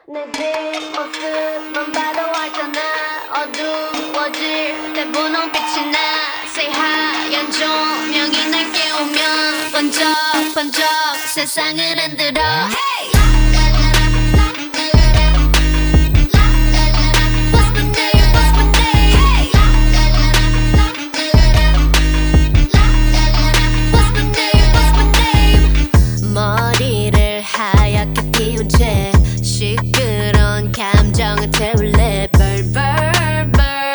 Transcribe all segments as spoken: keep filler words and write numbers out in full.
내 뒷모습만 봐도 알잖아. 어두워질 때 분홍빛이 나. 새하얀 조명이 날 깨우면 번쩍번쩍 세상을 흔들어. Hey! 머리를 하얗게 피운 채 시끄러운 감정을 태울래. Burn burn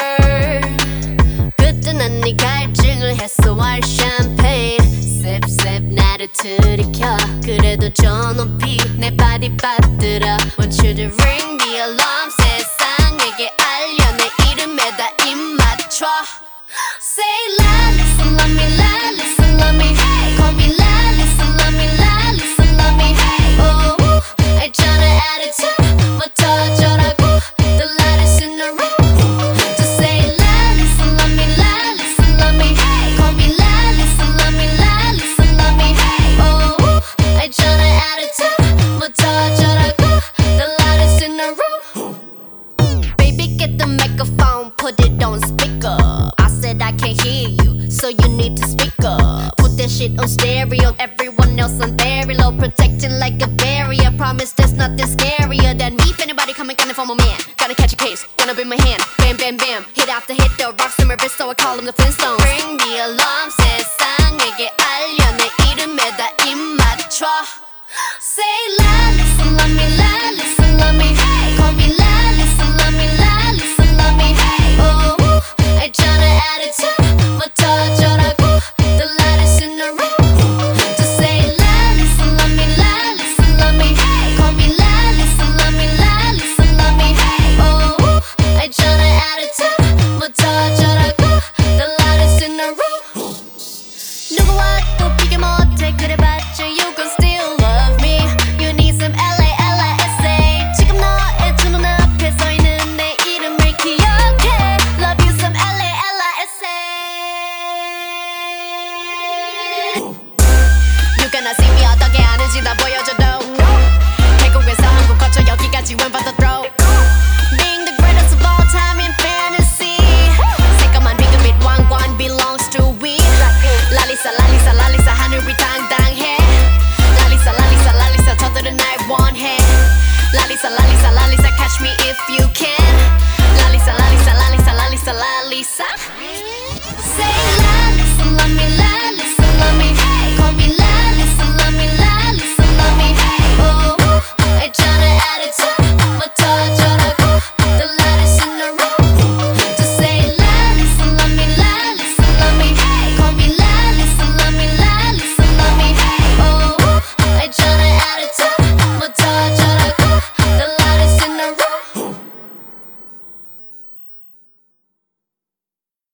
burn. 그때 난 네 갈증을 해소할 샴페인 Sip sip 나를 들이켜. 그래도 저 높이 내 바디 빠뜨려. Want you to ring the alarm. 세상에게 알려 내 이름에다 입 맞춰. Say la listen love me la listen love me. Hey, call me la listen love me la listen love me. Hey, oh 알잖아 attitude부터 저라고. The lightest in the room. Just say la listen love me la listen love me. Hey, call me la listen love me la listen love me. Hey, oh 알잖아 attitude부터 저라고. The lightest in the room. Baby get the microphone, put it on speaker. I can't hear you, so you need to speak up. Put that shit on stereo, everyone else on very low. Protecting like a barrier, promise there's nothing scarier than me. If anybody coming gunning for my man, gotta catch a case, gonna be my hand. Bam bam bam, hit after hit, the rocks in my wrist, so I call them the Flintstones. Ring the alarm, 세상에게 알려 내 이름에다 입 맞춰. Say la, listen love me, la, listen love me. Hey, call me la, listen love me, la, listen love me. Hey, oh 알잖아 attitude부터 저라고. The lightest in the room. Just say la listen love me la listen love me. Hey, call me la listen love me la listen love me. Hey, oh 알잖아 attitude부터 저라고. The lightest in the room. 누구와 또 비교 못해 그래봤자 you gon' still love me. You need some L A L I S A. 지금 너의 두 눈앞에 서 있는 내 이름을 기억해. Love you some L A L I S A. You gonna see me 어떻게 하는지 나 보여줘도 태국에서 한국 거쳐 여기까지 웬 받아